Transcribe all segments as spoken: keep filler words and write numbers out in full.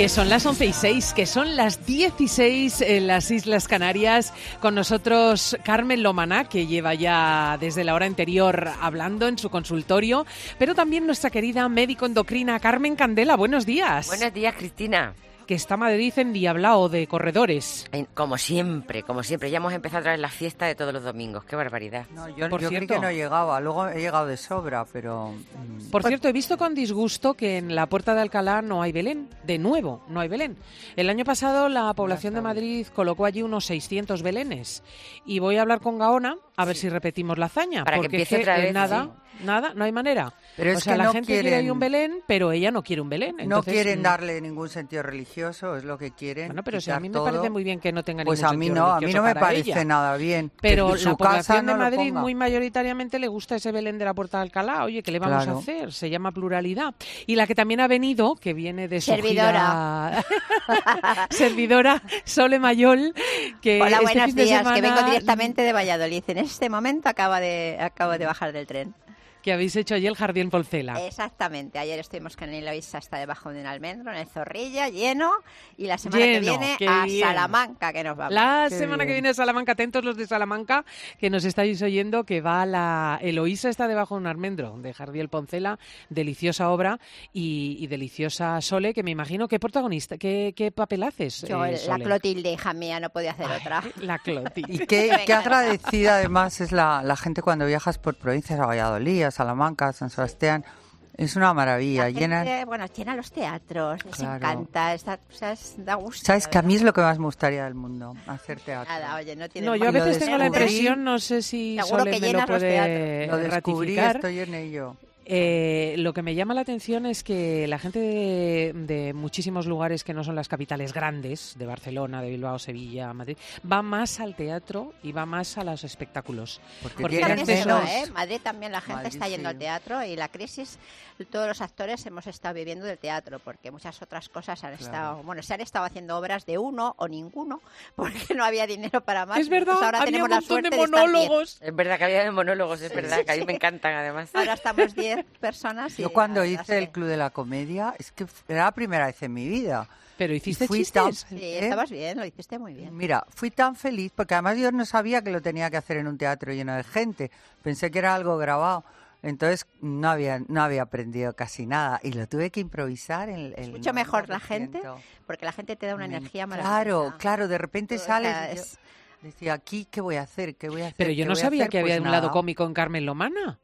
Que son las once y seis, que son las dieciséis en las Islas Canarias. Con nosotros Carmen Lomana, que lleva ya desde la hora anterior hablando en su consultorio, pero también nuestra querida médico endocrina Carmen Candela. Buenos días. Buenos días, Cristina. Que está Madrid endiablado de corredores. Como siempre, como siempre. Ya hemos empezado otra vez la fiesta de todos los domingos. ¡Qué barbaridad! No, yo Por yo cierto, creí que no llegaba. Luego he llegado de sobra, pero... Por cierto, he visto con disgusto que en la Puerta de Alcalá no hay Belén. De nuevo, no hay Belén. El año pasado la población de Madrid colocó allí unos seiscientos belenes. Y voy a hablar con Gaona a ver sí. si repetimos la hazaña. Para porque que empiece es que, otra vez. Eh, nada, sí. nada, no hay manera. Pero o es sea, que la no gente quieren, quiere ahí un Belén, pero ella no quiere un Belén. No Entonces, quieren darle ningún sentido religioso, es lo que quieren. Bueno, pero si a mí me todo. parece muy bien que no tenga pues ningún a mí sentido no, a mí no me parece ella. nada bien. Pero que la su población casa de no Madrid lo muy mayoritariamente le gusta ese Belén de la Puerta de Alcalá. Oye, ¿qué le vamos claro. a hacer? Se llama pluralidad. Y la que también ha venido, que viene de su Servidora. gira... Servidora Sole Mayol, que Hola, este buenos fin de días, semana... que vengo directamente de Valladolid. En este momento acaba de, acabo de bajar del tren. Que habéis hecho allí el Jardín Polcela. Exactamente. Ayer estuvimos con el Eloísa hasta debajo de un almendro, en el Zorrilla, lleno. Y la semana Lleno, que viene qué a bien. Salamanca, que nos vamos. La Qué semana bien. que viene a Salamanca, atentos los de Salamanca, que nos estáis oyendo, que va la Eloísa está debajo de un almendro de Jardiel Poncela, deliciosa obra y, y deliciosa Sole, que me imagino, ¿qué protagonista, qué, qué papel haces? Yo, eh, la Sole? Clotilde, hija mía, no podía hacer Ay, otra. La Clotilde. Y qué, Me qué encanta. agradecida además es la, la gente cuando viajas por provincias, a Valladolid, a Salamanca, a San Sebastián. Es una maravilla. La gente, Llena... bueno, llena los teatros, les Claro. encanta, estas cosas da gusto. ¿Sabes la que a mí verdad. es lo que más me gustaría del mundo? Hacer teatro. Nada, oye, no tiene No, yo a Y lo veces tengo la descubrí- impresión, no sé si Seguro Sole que me lo llenas los puede Lo descubrí, ratificar. estoy en ello. Eh, lo que me llama la atención es que la gente de, de muchísimos lugares que no son las capitales grandes, de Barcelona, de Bilbao, Sevilla, Madrid, va más al teatro y va más a los espectáculos. Porque, Porque tienen También antes eso, menos... ¿eh? Madrid también la gente Madrid, está yendo sí. al teatro y la crisis, todos los actores hemos estado viviendo del teatro porque muchas otras cosas han Claro. estado, bueno, se han estado haciendo obras de uno o ninguno porque no había dinero para más. Es verdad, Entonces ahora había tenemos un la montón suerte de de estar diez. monólogos. Es verdad que había monólogos, es verdad, que a mí me encantan además. Ahora estamos diez personas. Y Yo cuando la verdad hice es el Club de la Comedia, es que era la primera vez en mi vida. Pero hiciste Y fui chistes. tan- Sí, ¿eh? estabas bien, lo hiciste muy bien. Mira, fui tan feliz porque además yo no sabía que lo tenía que hacer en un teatro lleno de gente. Pensé que era algo grabado. Entonces no había no había aprendido casi nada y lo tuve que improvisar en el Mucho mejor la noventa por ciento. gente porque la gente te da una Me- energía maravillosa. Claro, claro, de repente O sea, sales y yo es- decía, aquí, ¿qué voy a hacer? ¿Qué voy a hacer? Pero yo ¿Qué no voy a sabía hacer? que había Pues un lado nada. cómico en Carmen Lomana.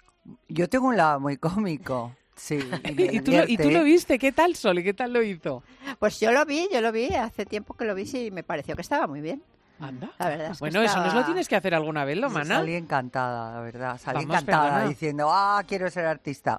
Yo tengo un lado muy cómico, sí. Y, me ¿Y tú, lo, ¿Y tú lo divierte. viste? ¿Qué tal, Sole? ¿Qué tal lo hizo? Pues yo lo vi, yo lo vi, hace tiempo que lo vi y me pareció que estaba muy bien. Anda. La verdad es que Bueno, eso nos lo estaba- tienes que hacer alguna vez, Lomana. Salí encantada, la verdad. Salí Vamos, encantada perdona. diciendo, ah, quiero ser artista.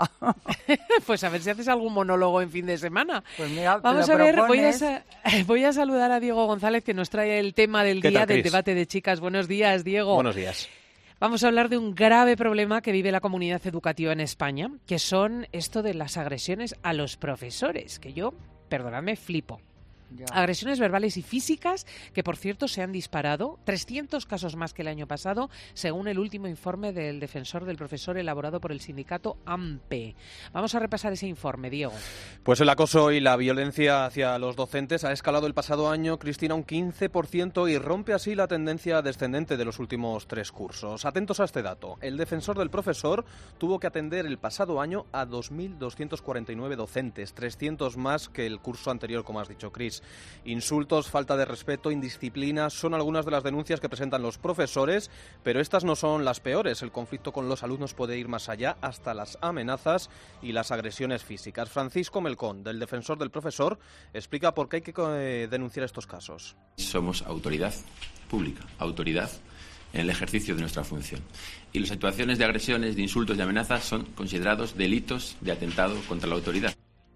Pues a ver si haces algún monólogo en fin de semana. Pues mira, Vamos lo a ver, voy a, propones. sa- voy a saludar a Diego González, que nos trae el tema del ¿Qué día tal, del Cris? debate de chicas. Buenos días, Diego. Buenos días. Vamos a hablar de un grave problema que vive la comunidad educativa en España, que son esto de las agresiones a los profesores, que yo, perdonadme, flipo. Ya. Agresiones verbales y físicas que, por cierto, se han disparado. trescientos casos más que el año pasado, según el último informe del defensor del profesor elaborado por el sindicato A M P E. Vamos a repasar ese informe, Diego. Pues el acoso y la violencia hacia los docentes ha escalado el pasado año, Cristina, un quince por ciento y rompe así la tendencia descendente de los últimos tres cursos. Atentos a este dato. El defensor del profesor tuvo que atender el pasado año a dos mil doscientos cuarenta y nueve docentes, trescientos más que el curso anterior, como has dicho, Cris. Insultos, falta de respeto, indisciplina son algunas de las denuncias que presentan los profesores, pero estas no son las peores. El conflicto con los alumnos puede ir más allá, hasta las amenazas y las agresiones físicas. Francisco Melcón, del defensor del profesor, explica por qué hay que eh, denunciar estos casos. Somos autoridad pública, autoridad en el ejercicio de nuestra función. Y las actuaciones de agresiones, de insultos, de amenazas son considerados delitos de atentado contra la autoridad.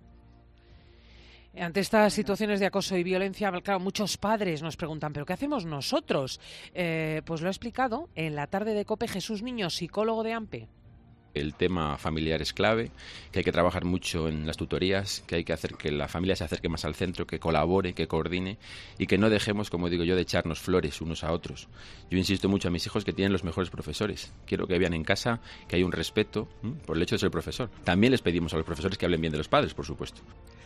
Ante estas situaciones de acoso y violencia, claro, muchos padres nos preguntan, ¿pero qué hacemos nosotros? Eh, pues lo ha explicado en la tarde de COPE Jesús Niño, psicólogo de A M P E. El tema familiar es clave, que hay que trabajar mucho en las tutorías, que hay que hacer que la familia se acerque más al centro, que colabore, que coordine y que no dejemos, como digo yo, de echarnos flores unos a otros. Yo insisto mucho a mis hijos que tienen los mejores profesores. Quiero que vean en casa que hay un respeto ¿m? por el hecho de ser profesor. También les pedimos a los profesores que hablen bien de los padres, por supuesto.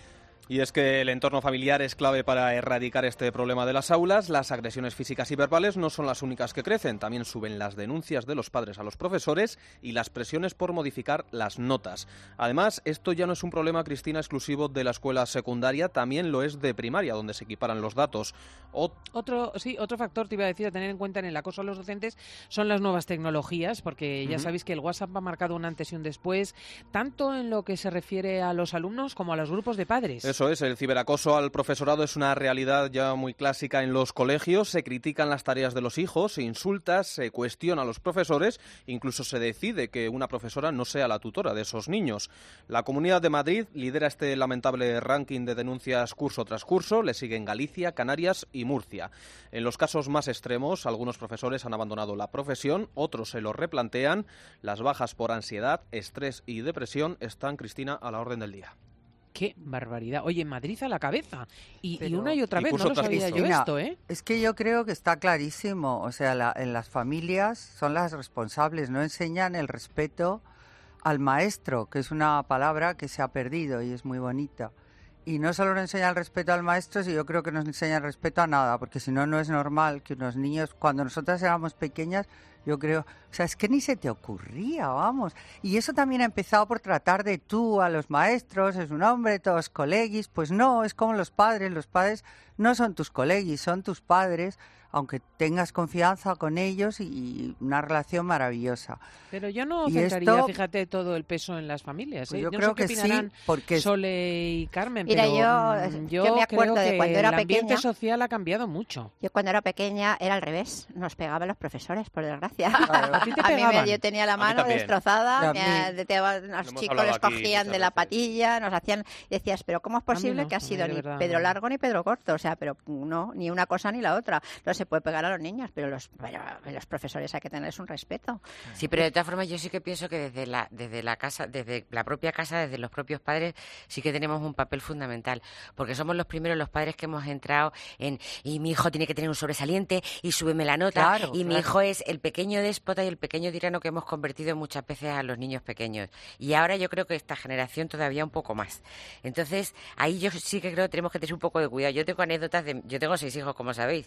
Y es que el entorno familiar es clave para erradicar este problema de las aulas. Las agresiones físicas y verbales no son las únicas que crecen. También suben las denuncias de los padres a los profesores y las presiones por modificar las notas. Además, esto ya no es un problema, Cristina, exclusivo de la escuela secundaria, también lo es de primaria, donde se equiparan los datos. O... Otro, sí, otro factor, te iba a decir, a tener en cuenta en el acoso a los docentes son las nuevas tecnologías, porque ya uh-huh. sabéis que el WhatsApp ha marcado un antes y un después, tanto en lo que se refiere a los alumnos como a los grupos de padres. Eso es, el ciberacoso al profesorado es una realidad ya muy clásica en los colegios. Se critican las tareas de los hijos, se insulta, se cuestiona a los profesores, incluso se decide que una profesora no sea la tutora de esos niños. La Comunidad de Madrid lidera este lamentable ranking de denuncias curso tras curso, le siguen Galicia, Canarias y Murcia. En los casos más extremos, algunos profesores han abandonado la profesión, otros se lo replantean. Las bajas por ansiedad, estrés y depresión están, Cristina, a la orden del día. ¡Qué barbaridad! Oye, Madrid a la cabeza. Y, y una y otra y vez, no lo sabía yo esto, ¿eh? Es que yo creo que está clarísimo. O sea, la, en las familias son las responsables, no enseñan el respeto al maestro, que es una palabra que se ha perdido y es muy bonita. Y no solo no enseña el respeto al maestro, sino yo creo que no enseña el respeto a nada, porque si no, no es normal que unos niños, cuando nosotras éramos pequeñas, yo creo, o sea, es que ni se te ocurría, vamos. Y eso también ha empezado por tratar de tú a los maestros, es un hombre, todos colegis. Pues no, es como los padres, los padres no son tus colegis, son tus padres, aunque tengas confianza con ellos y una relación maravillosa. Pero yo no y centraría, esto, fíjate, todo el peso en las familias. ¿eh? Pues yo, yo creo no sé que qué opinarán sí, porque Sole y Carmen, Mira, pero yo, yo, yo me acuerdo creo de que cuando era el ambiente pequeña, social ha cambiado mucho. Yo cuando era pequeña era al revés, nos pegaban los profesores, por desgracia. Claro. ¿A ti te a mí pegaban? me, yo tenía la mano destrozada, me, de, de, los chicos les cogían de la patilla, nos hacían, y decías, pero ¿cómo es posible no, que ha sido ni verdad, Pedro no. largo ni Pedro corto? O sea, pero no, ni una cosa ni la otra. No se puede pegar a los niños, pero los, pero los profesores hay que tenerles un respeto. Sí, pero de todas formas yo sí que pienso que desde la, desde la casa, desde la propia casa, desde los propios padres, sí que tenemos un papel fundamental, porque somos los primeros los padres que hemos entrado en, y mi hijo tiene que tener un sobresaliente, y súbeme la nota, Claro, y claro. mi hijo es el pequeño déspota y el pequeño tirano que hemos convertido muchas veces a los niños pequeños. Y ahora yo creo que esta generación todavía un poco más. Entonces, ahí yo sí que creo que tenemos que tener un poco de cuidado. Yo tengo anécdotas de, yo tengo seis hijos, como sabéis,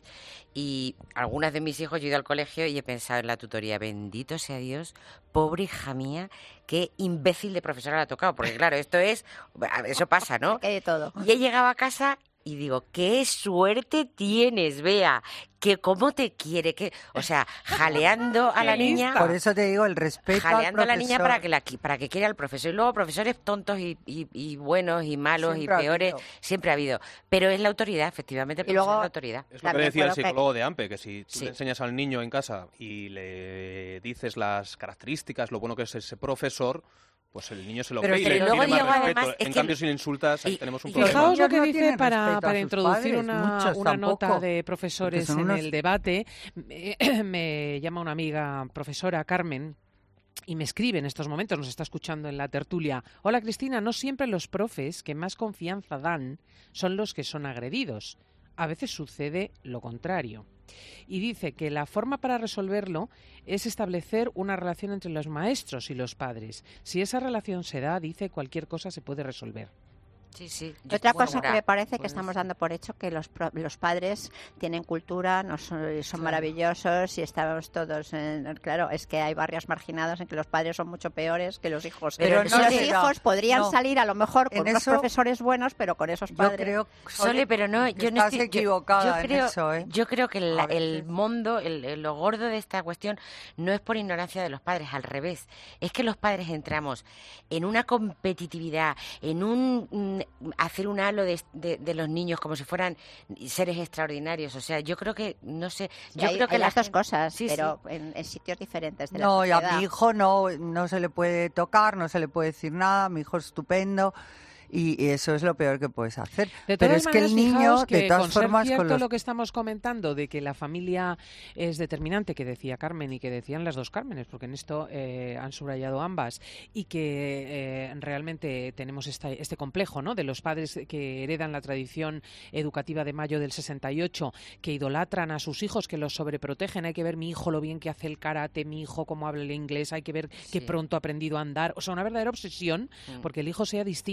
y algunas de mis hijos yo he ido al colegio y he pensado en la tutoría, bendito sea Dios, pobre hija mía, qué imbécil de profesora le ha tocado, porque claro, esto es, eso pasa, ¿no? Que hay de todo. Y he llegado a casa y digo, qué suerte tienes, Bea, que cómo te quiere, que, o sea, jaleando a la niña, Por eso te digo, el respeto al jaleando a la niña profesor. para que la para que quiera al profesor. Y luego profesores tontos y, y, y buenos y malos Siempre ha y peores, habido. siempre ha habido. Pero es la autoridad, efectivamente, el Y luego- profesor es la autoridad. Es lo que También decía el creo que- psicólogo de AMPE, que si tú Sí. le enseñas al niño en casa y le dices las características, lo bueno que es ese profesor, pues el niño se lo Pero cree y es que le luego, tiene más Diego, respeto. además, es En que- cambio, si le insultas, ahí y- tenemos un y problema. Fijaos lo Los que niños no dice tienen para, respeto a para sus introducir padres, una, muchos una nota tampoco, de profesores porque son en unos- el debate. Me, me llama una amiga profesora, Carmen, y me escribe en estos momentos, nos está escuchando en la tertulia. Hola Cristina, no siempre los profes que más confianza dan son los que son agredidos. A veces sucede lo contrario. Y dice que la forma para resolverlo es establecer una relación entre los maestros y los padres. Si esa relación se da, dice, cualquier cosa se puede resolver. Sí, sí. Yo Otra estoy cosa que segura. me parece que Pues- estamos dando por hecho que los, pro- los padres tienen cultura, no son, son maravillosos y estamos todos en, claro, es que hay barrios marginados en que los padres son mucho peores que los hijos. Pero los no los se da. hijos podrían No. salir a lo mejor con En unos eso- profesores buenos, pero con esos Yo padres. creo, Sole, pero no, que yo no estás estoy, yo- equivocada yo creo, en eso, ¿eh? yo creo que la- A el veces. mundo, el, el- lo gordo de esta cuestión no es por ignorancia de los padres, al revés. Es que los padres entramos en una competitividad, en un mm, hacer un halo de, de- de los niños como si fueran seres extraordinarios. O sea, yo creo que, no sé, Y yo hay, creo que hay la las dos gente- cosas, Sí, pero En, en sitios diferentes de la No, y sociedad. a mi hijo no, no se le puede tocar, no se le puede decir nada, mi hijo es estupendo y, y eso es lo peor que puedes hacer. De Pero todas es que el maneras, niño, fijaos de que todas con ser formas, cierto con los... lo que estamos comentando de que la familia es determinante, que decía Carmen y que decían las dos Cármenes, porque en esto eh, han subrayado ambas, y que eh, realmente tenemos esta, este complejo, ¿no?, de los padres que heredan la tradición educativa de mayo del sesenta y ocho, que idolatran a sus hijos, que los sobreprotegen. Hay que ver mi hijo lo bien que hace el karate, mi hijo cómo habla el inglés, hay que ver qué Sí. pronto ha aprendido a andar. O sea, una verdadera obsesión Mm. porque el hijo sea distinto y superior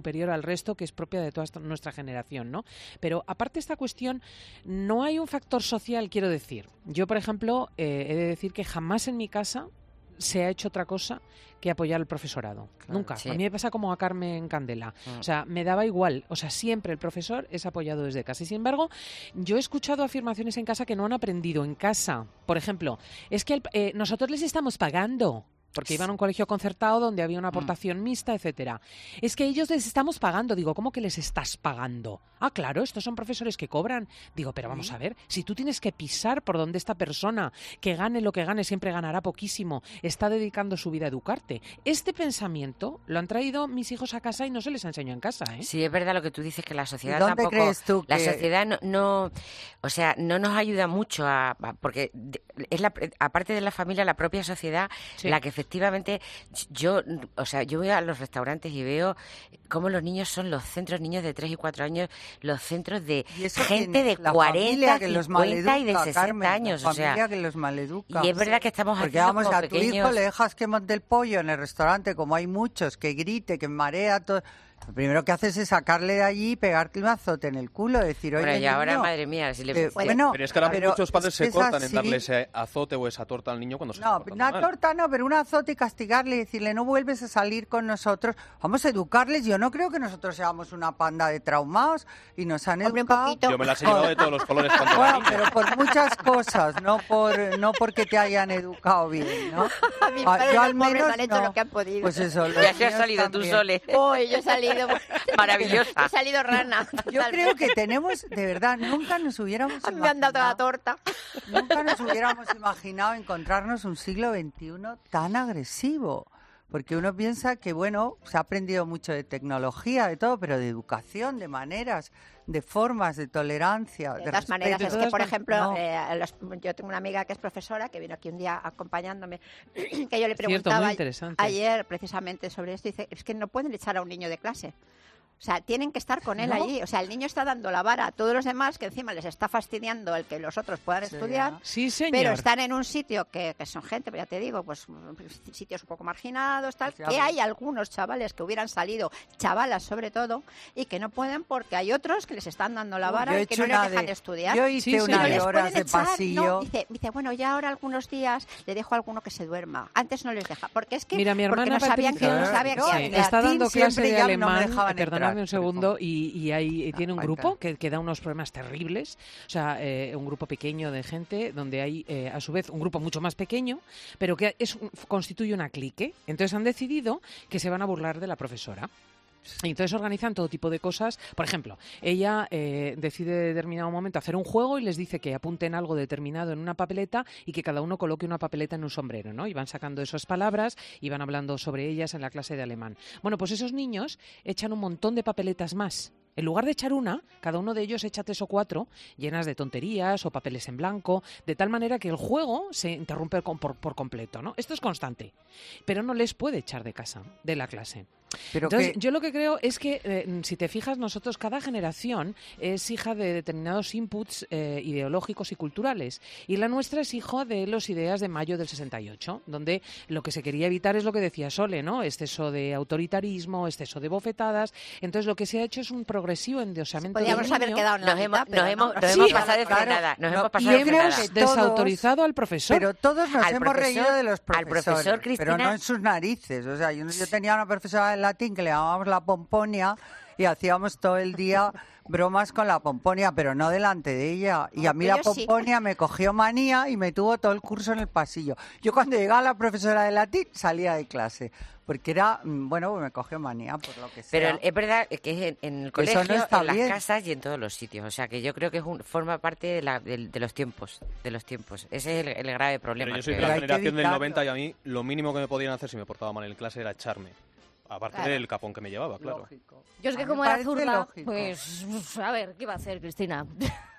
superior al resto que es propia de toda esta, nuestra generación, ¿no? Pero aparte de esta cuestión, no hay un factor social, quiero decir. Yo, por ejemplo, eh, he de decir que jamás en mi casa se ha hecho otra cosa que apoyar al profesorado. Claro, Nunca. Sí. A mí me pasa como a Carmen Candela. Mm. O sea, me daba igual. O sea, siempre el profesor es apoyado desde casa. Y sin embargo, yo he escuchado afirmaciones en casa que no han aprendido en casa. Por ejemplo, es que el, eh, nosotros les estamos pagando. Porque iban a un colegio concertado donde había una aportación mm. mixta, etcétera. Es que ellos les estamos pagando. Digo, ¿cómo que les estás pagando? Ah, claro, estos son profesores que cobran. Digo, pero vamos a ver, si tú tienes que pisar por donde esta persona, que gane lo que gane, siempre ganará poquísimo, está dedicando su vida a educarte. Este pensamiento lo han traído mis hijos a casa y no se les enseñó en casa, ¿eh? Sí, es verdad lo que tú dices, que la sociedad ¿Dónde tampoco... crees tú La que... sociedad no, no... O sea, no nos ayuda mucho a... a porque es la, aparte de la familia, la propia sociedad, sí. la que efectivamente... Yo, o sea, yo voy a los restaurantes y veo cómo los niños son los centros, niños de tres y cuatro años, los centros de gente de cuarenta, cincuenta y de sesenta Carmen, años. La o sea, familia que los maleduca. Y es verdad que estamos Porque haciendo vamos, como a pequeños... tu hijo le dejas que monte el pollo en el restaurante, como hay muchos, que grite, que marea todo... Lo primero que haces es sacarle de allí y pegarle un azote en el culo, decir, oye, bueno, y niño, ahora, madre mía, si le... eh, bueno, pero es que ahora pero muchos padres se es cortan así. en darle ese azote o esa torta al niño cuando se No, está una mal. torta no, pero un azote y castigarle y decirle, no vuelves a salir con nosotros. Vamos a educarles. Yo no creo que nosotros seamos una panda de traumados y nos han Hombre, educado. Yo me las he llevado de todos los colores cuando Bueno, era niño. pero por muchas cosas, no por no porque te hayan educado bien, ¿no? A mis Ah, padres yo los al pobres menos han hecho no. lo que han podido. Pues eso, los Ya se has míos salido tú también. sole. Uy, yo he salido... Maravillosa. He salido rana. Yo creo que tenemos, de verdad, nunca nos hubiéramos Me han dado la imaginado, torta. nunca nos hubiéramos imaginado encontrarnos un siglo veintiuno tan agresivo. Porque uno piensa que, bueno, se ha aprendido mucho de tecnología, de todo, pero de educación, de maneras, de formas, de tolerancia, De de todas respeto. maneras, es de que, por todas ejemplo, no. eh, los- yo tengo una amiga que es profesora, que vino aquí un día acompañándome, que yo le Cierto, preguntaba muy interesante. ayer precisamente sobre esto, y dice, es que no pueden echar a un niño de clase. O sea, tienen que estar con él ¿No? allí. O sea, el niño está dando la vara a todos los demás, que encima les está fastidiando el que los otros puedan Sí. estudiar. Sí, señor. Pero están en un sitio que, que son gente, ya te digo, pues sitios un poco marginados, tal, Sí, que habla. hay algunos chavales que hubieran salido, chavalas sobre todo, y que no pueden porque hay otros que les están dando la Yo vara he y que hecho no les una dejan de- estudiar. Yo hice Sí, una señor. de Les horas pueden de echar, pasillo. no, dice, dice, bueno, ya ahora algunos días le dejo a alguno que se duerma. Antes no les deja, porque es que Mira, mi porque hermana no sabían que Patricia, no sabían no, qué sí, hacer. latín está dando clase siempre de ya no me alemán, dejaban eh, perdonadme entrar, un segundo, pero y, y ahí Ah, tiene un va a grupo entrar. que, que da unos problemas terribles, o sea, eh, un grupo pequeño de gente donde hay, eh, a su vez, un grupo mucho más pequeño, pero que es un- constituye una clique. Entonces han decidido que se van a burlar de la profesora. Y entonces organizan todo tipo de cosas. Por ejemplo, ella eh, decide en determinado momento hacer un juego y les dice que apunten algo determinado en una papeleta y que cada uno coloque una papeleta en un sombrero, ¿no? Y van sacando esas palabras y van hablando sobre ellas en la clase de alemán. Bueno, pues esos niños echan un montón de papeletas más. En lugar de echar una, cada uno de ellos echa tres o cuatro llenas de tonterías o papeles en blanco, de tal manera que el juego se interrumpe con- por, por completo, ¿no? Esto es constante, pero no les puede echar de casa, de la clase. Pero Entonces, que- yo lo que creo es que, eh, si te fijas, nosotros, cada generación es hija de determinados inputs eh, ideológicos y culturales. Y la nuestra es hijo de las ideas de mayo del sesenta y ocho, donde lo que se quería evitar es lo que decía Sole, ¿no? Exceso de autoritarismo, exceso de bofetadas. Entonces, lo que se ha hecho es un progresivo endiosamiento del Podríamos haber niño quedado en la Nos hemos, mitad, pero nos hemos, no. nos Sí, hemos pasado de claro, frenada. Nos no, hemos y pasado yo de creo frenada. que todos- desautorizado al profesor. Pero todos nos Al hemos profesor- reído de los al profesores, profesor, pero Cristina- no en sus narices. O sea, yo, yo tenía una profesora de latín que le llamábamos la pomponia y hacíamos todo el día bromas con la pomponia, pero no delante de ella. Y a mí Yo la sí. pomponia me cogió manía y me tuvo todo el curso en el pasillo. Yo cuando llegaba la profesora de latín salía de clase, porque era, mm, bueno, me cogió manía por lo que sea. Pero es verdad que es en, en el colegio, no está en las bien. casas y en todos los sitios. O sea, que yo creo que es un, forma parte de, la, de, de los tiempos. De los tiempos. Ese es el, el grave problema. Pero yo soy de que- Pero la hay que generación del evitarlo. noventa y a mí lo mínimo que me podían hacer si me portaba mal en clase era echarme. Aparte Claro. del capón que me llevaba, claro. Lógico. Yo es A que mí como me era parece zurda, lógico. pues a ver, ¿qué iba a hacer Cristina?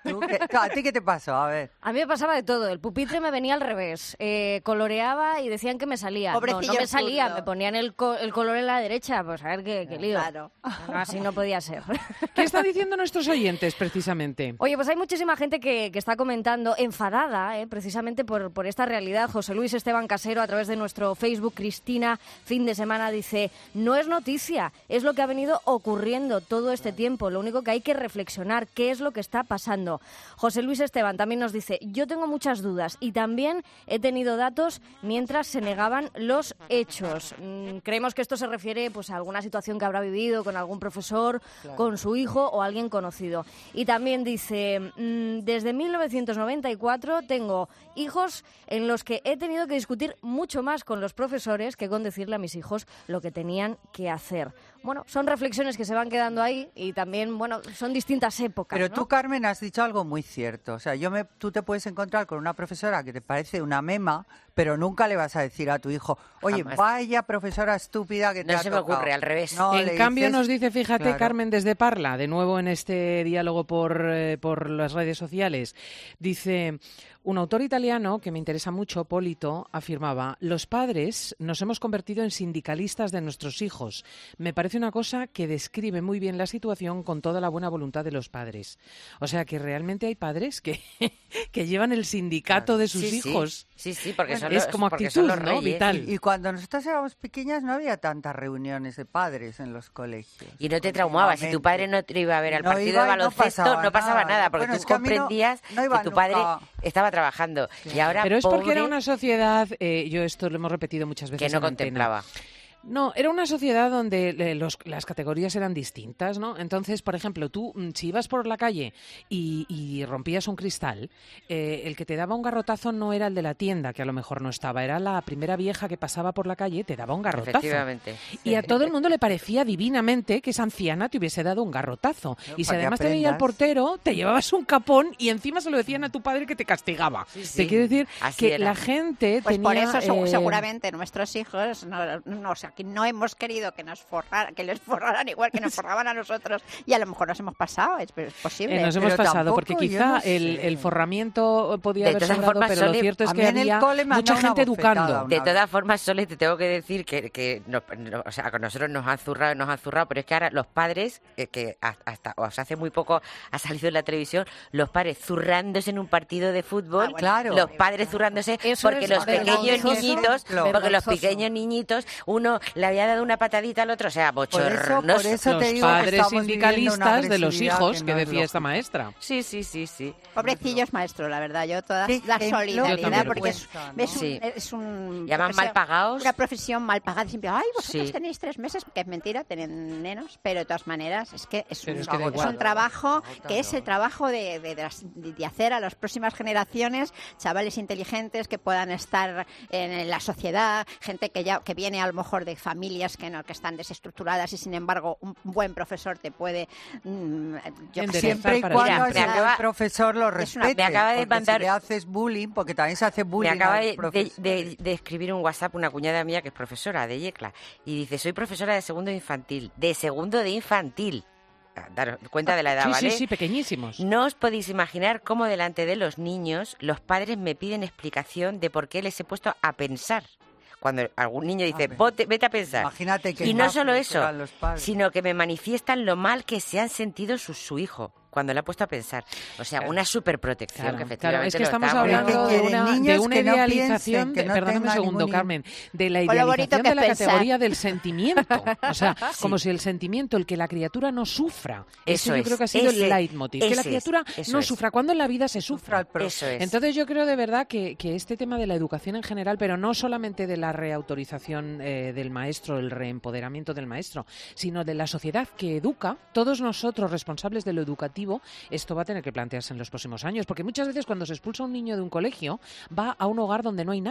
¿Tú qué- ¿A ti qué te pasó? A ver. A mí me pasaba de todo. El pupitre me venía al revés. Eh, coloreaba y decían que me salía. No, Pobrecillo no me salía. zurdo. Me ponían el, co- el color en la derecha. Pues a ver qué, qué lío. Claro. No, así no podía ser. ¿Qué están diciendo nuestros oyentes, precisamente? Oye, pues hay muchísima gente que, que está comentando, enfadada, eh, precisamente por, por esta realidad. José Luis Esteban Casero, a través de nuestro Facebook, Cristina, fin de semana, dice, no es noticia, es lo que ha venido ocurriendo todo este tiempo. Lo único que hay que reflexionar, qué es lo que está pasando. José Luis Esteban también nos dice, yo tengo muchas dudas y también he tenido datos mientras se negaban los hechos. Mm, creemos que esto se refiere pues, a alguna situación que habrá vivido con algún profesor, claro, con su hijo o alguien conocido. Y también dice, mmm, desde mil novecientos noventa y cuatro tengo hijos en los que he tenido que discutir mucho más con los profesores que con decirle a mis hijos lo que tenían que hacer. Bueno, son reflexiones que se van quedando ahí y también, bueno, son distintas épocas. Pero ¿no? tú, Carmen, has dicho algo muy cierto. O sea, yo me, tú te puedes encontrar con una profesora que te parece una mema, pero nunca le vas a decir a tu hijo, oye, Jamás. vaya profesora estúpida que te No ha se me tocado. ocurre, al revés. No, En le cambio dices- nos dice, fíjate, Claro. Carmen desde Parla, de nuevo en este diálogo por, eh, por las redes sociales, dice, un autor italiano que me interesa mucho, Polito, afirmaba, los padres nos hemos convertido en sindicalistas de nuestros hijos. Me parece una cosa que describe muy bien la situación con toda la buena voluntad de los padres. O sea que realmente hay padres que, que llevan el sindicato de sus Sí, sí. hijos. Sí, sí, porque son es los, como porque actitud, son los ¿no? reyes. Vital. Y cuando nosotras éramos pequeñas no había tantas reuniones de padres en los colegios. Y no te traumaba. Si tu padre no te iba a ver al No partido iba de y no baloncesto, pasaba no pasaba nada. nada, porque Bueno, tú es que a mí no- comprendías no iba que tu padre nunca. estaba trabajando. Y ahora, Pero es porque pobre, era una sociedad, eh, yo esto lo hemos repetido muchas veces que no en antena. contemplaba. No, era una sociedad donde eh, los- las categorías eran distintas, ¿no? Entonces, por ejemplo, tú, mm, si ibas por la calle y, y rompías un cristal, eh, el que te daba un garrotazo no era el de la tienda, que a lo mejor no estaba, era la primera vieja que pasaba por la calle, te daba un garrotazo. Efectivamente. Y a todo el mundo le parecía divinamente que esa anciana te hubiese dado un garrotazo. No, Y si para que además te veía el aprendas. portero, te llevabas un capón y encima se lo decían a tu padre que te castigaba. Sí, sí. Te quiero decir Así que era. la gente Pues tenía... por eso segu- eh, seguramente nuestros hijos, no, no, o sea, que no hemos querido que nos forrar, que les forraran igual que nos forraban a nosotros y a lo mejor nos hemos pasado, es, es posible. Eh, nos Pero hemos pasado, tampoco, porque yo quizá no el, sé. el forramiento podía De haber todas sobrado, formas, pero lo Sole, cierto es a que mí en el había cole me han mucha dado una gente bofetada educando. una De vez. todas formas, Sole, te tengo que decir que, que no- no- o sea, con nosotros nos han zurrado, nos han zurrado, pero es que ahora los padres, eh, que ha- hasta o sea, hace muy poco ha salido en la televisión, los padres zurrándose en un partido de fútbol, Ah, bueno, claro. los padres zurrándose Eso porque es los pequeños vergonzoso, niñitos, porque los vergonzoso. pequeños niñitos, uno le había dado una patadita al otro, o sea, Por eso, bochornoso. por eso te Los digo que padres estamos viviendo una sindicalistas de los agresividad hijos que, no es decía esta lógica. maestra. Sí, sí, sí, sí. Pobrecillos maestros, la verdad, yo toda Qué la ejemplo de solidaridad, porque es, vergüenza, ¿no? es un, Sí. es un Y además profesión- mal pagados. una profesión mal pagada. Siempre, ay, vosotros Sí. tenéis tres meses, que es mentira, tienen menos, pero de todas maneras es que es Pero un, es que da es igual. un trabajo Agotador. que es el trabajo de, de- de las- de hacer a las próximas generaciones chavales inteligentes que puedan estar en la sociedad, gente que ya que viene a lo mejor de familias que no que están desestructuradas y sin embargo un buen profesor te puede mm, yo qué sé, Siempre y para cuando Mira, el me acaba- profesor lo es una- respete. me acaba de porque mandar- si le haces bullying, porque también se hace bullying Me acaba al de, de- profesor. de- de escribir un WhatsApp una cuñada mía que es profesora de Yecla y dice, soy profesora de segundo de infantil, de segundo de infantil. Ah, daros cuenta de la edad, Sí, ¿vale? sí, sí, pequeñísimos. No os podéis imaginar cómo delante de los niños los padres me piden explicación de por qué les he puesto a pensar. Cuando algún niño dice, A ver. "Bote- vete a pensar. Imagínate que Y no más solo que eso, eran los padres. sino que me manifiestan lo mal que se han sentido su, su hijo cuando le ha puesto a pensar. O sea, Claro. una superprotección Claro, que efectivamente claro, es que lo estamos estamos hablando Pero de que quieren una, de niños una que no idealización, piensen, que no perdóname un tengan segundo, ningún- Carmen, de la Con lo bonito idealización que de la es pensar. categoría del sentimiento. O sea, como si el sentimiento, el que la criatura no sufra. Eso Ese yo es, creo que ha sido ese- el leitmotiv, que la ese es, criatura eso no es. sufra. Cuando en la vida se Sufra sufra. el pro- Eso es. Entonces yo creo de verdad que, que este tema de la educación en general, pero no solamente de la reautorización eh, del maestro, el reempoderamiento del maestro, sino de la sociedad que educa, todos nosotros responsables de lo educativo, esto va a tener que plantearse en los próximos años, porque muchas veces cuando se expulsa a un niño de un colegio va a un hogar donde no hay nadie.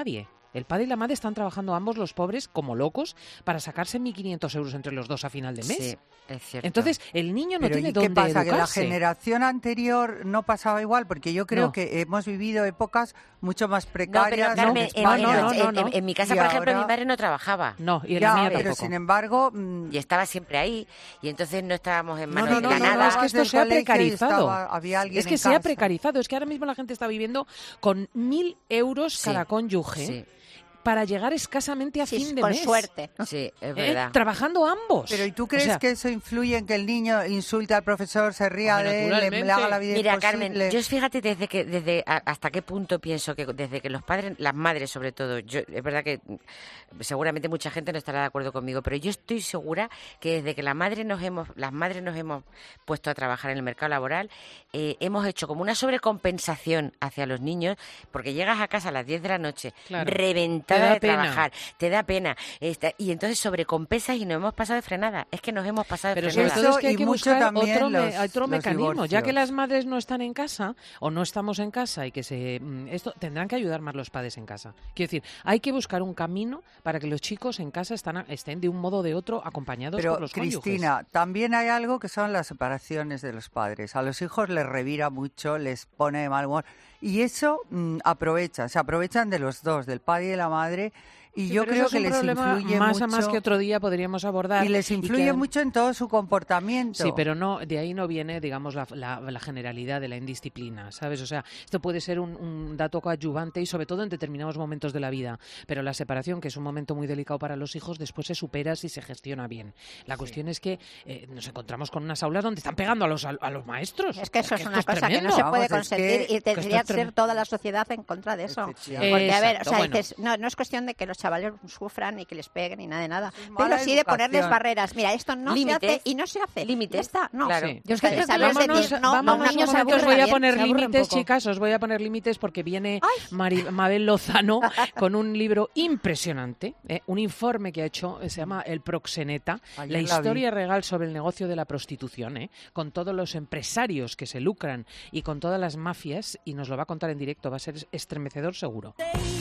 El padre y la madre están trabajando ambos, los pobres, como locos, para sacarse mil quinientos euros entre los dos a final de mes. Sí, es cierto. Entonces, el niño no Pero tiene ¿y dónde qué pasa? educarse. ¿Que la generación anterior no pasaba igual? Porque yo creo No. que hemos vivido épocas mucho más No, precarias. pero Carmen, en en, España. en- no, no, en- no. en- en mi casa, Y por ejemplo, ahora- mi madre no trabajaba. No, y en Ya, la mía pero tampoco. sin embargo... mm, Y estaba siempre ahí, y entonces no estábamos en No, manos no, de no, la no, nada. no, es que esto del se ha colegio y precarizado. estaba- había alguien Es que en se ha casa. precarizado, es que ahora mismo la gente está viviendo con mil euros Sí, cada cónyuge Sí, para llegar escasamente a Sí, fin de con mes. suerte. sí, es ¿Eh? verdad. Trabajando ambos. Pero ¿y tú O crees sea, que eso influye en que el niño insulte al profesor, se ría Hombre, de él, le, naturalmente. le haga la vida Mira, imposible? Carmen, yo fíjate desde que desde a- hasta qué punto pienso que desde que los padres, las madres sobre todo, yo es verdad que mm, seguramente mucha gente no estará de acuerdo conmigo, pero yo estoy segura que desde que la madre nos hemos, las madres nos hemos puesto a trabajar en el mercado laboral, eh, hemos hecho como una sobrecompensación hacia los niños, porque llegas a casa a las diez de la noche, Claro. Te reventada da de pena. trabajar, te da pena, esta- y entonces sobrecompensas y nos hemos pasado de frenada. Es que nos hemos pasado de Pero sobre frenada. todo es Eso que hay y que mucho buscar también otro, me- los- otro los mecanismo. Ya que divorcios. las madres no están en casa o no estamos en casa y que se mm, esto tendrán que ayudar más los padres en casa. Quiero decir, hay que buscar un camino para que los chicos en casa están, a- estén de un modo o de otro acompañados Pero, por los cónyuges. Cristina, también hay algo que son las separaciones de los padres. A los hijos les revira mucho, les pone de mal humor. Y eso mm, aprovechan, se aprovechan de los dos, del padre y de la madre. Y Sí, yo pero creo eso que es un les problema influye más mucho. a más que otro día podríamos abordar. Y les influye que- mucho en todo su comportamiento. Sí, pero no, de ahí no viene, digamos, la, la- la generalidad de la indisciplina, ¿sabes? O sea, esto puede ser un, un dato coadyuvante y sobre todo en determinados momentos de la vida, pero la separación, que es un momento muy delicado para los hijos, después se supera si se gestiona bien. La cuestión es que eh, nos encontramos con unas aulas donde están pegando a los, a, a los maestros. Es que eso es esto una cosa que no tremendo. se puede Vamos, es consentir que- y tendría esto que es ser tremendo. toda la sociedad en contra de eso. Efectivamente. Porque, a ver, o Exacto, sea, bueno. dices, no, no es cuestión de que los chavales sufran ni que les peguen ni nada de nada, Es pero mala sí de ponerles educación. barreras. Mira, esto no Límites. se hace y no se hace. Límites. Ya está, no. Claro. Sí. Yo es que creo que Saber vámonos- decir no a vámonos un un niño se momento, os aburre voy a bien, poner se aburre un límites, poco. chicas, os voy a poner límites porque viene Mari- Mabel Lozano con un libro impresionante, ¿eh? Un informe que ha hecho, eh, se llama El Proxeneta, Ayer la la historia real sobre el negocio de la prostitución, ¿eh? Con todos los empresarios que se lucran y con todas las mafias, y nos lo va a contar en directo, va a ser estremecedor seguro.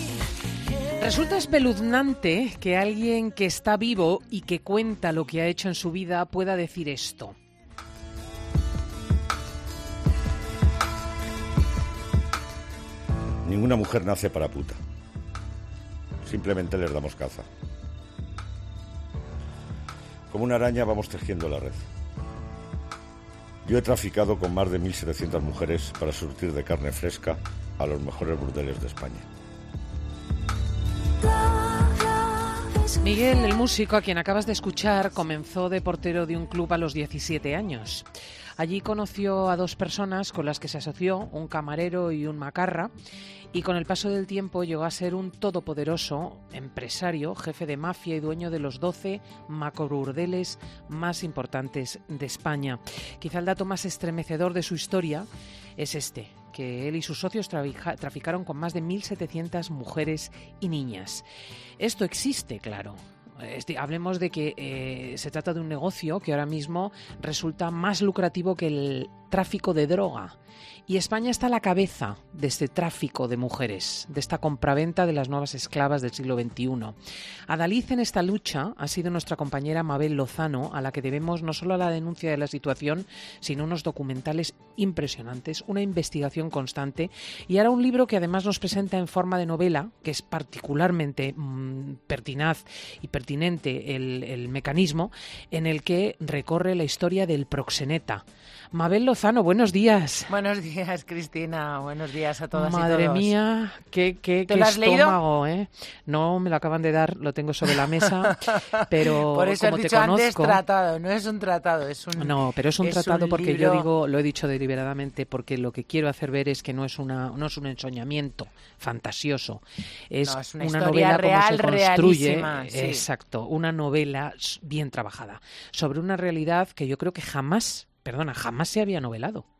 Resulta espeluznante que alguien que está vivo y que cuenta lo que ha hecho en su vida pueda decir esto. Ninguna mujer nace para puta. Simplemente les damos caza. Como una araña vamos tejiendo la red. Yo he traficado con más de mil setecientas mujeres para surtir de carne fresca a los mejores burdeles de España. Miguel, el músico a quien acabas de escuchar, comenzó de portero de un club a los diecisiete años. Allí conoció a dos personas con las que se asoció, un camarero y un macarra, y con el paso del tiempo llegó a ser un todopoderoso empresario, jefe de mafia y dueño de los doce macroburdeles más importantes de España. Quizá el dato más estremecedor de su historia es este, que él y sus socios trafica- traficaron con más de mil setecientas mujeres y niñas. Esto existe, claro. Este, hablemos de que eh, se trata de un negocio que ahora mismo resulta más lucrativo que el tráfico de droga. Y España está a la cabeza de este tráfico de mujeres, de esta compraventa de las nuevas esclavas del siglo veintiuno. Adalid en esta lucha ha sido nuestra compañera Mabel Lozano, a la que debemos no solo la denuncia de la situación, sino unos documentales impresionantes, una investigación constante y ahora un libro que además nos presenta en forma de novela, que es particularmente mmm, pertinaz y pertinente el, el mecanismo en el que recorre la historia del proxeneta. Mabel Lozano, buenos días. Buenos días, Cristina. Buenos días a todas Madre y todos. mía, qué, qué, ¿Te qué lo has estómago, ¿eh? No, me lo acaban de dar, lo tengo sobre la mesa, pero Por eso como has te dicho antes conozco... tratado, no es un tratado, es un No, pero es un es tratado un porque libro- yo digo, lo he dicho deliberadamente, porque lo que quiero hacer ver es que no es una, no es un ensoñamiento fantasioso, es, No, es una una historia novela real, como se construye, realísima, sí. exacto, una novela s- bien trabajada sobre una realidad que yo creo que jamás, perdona, jamás se había novelado.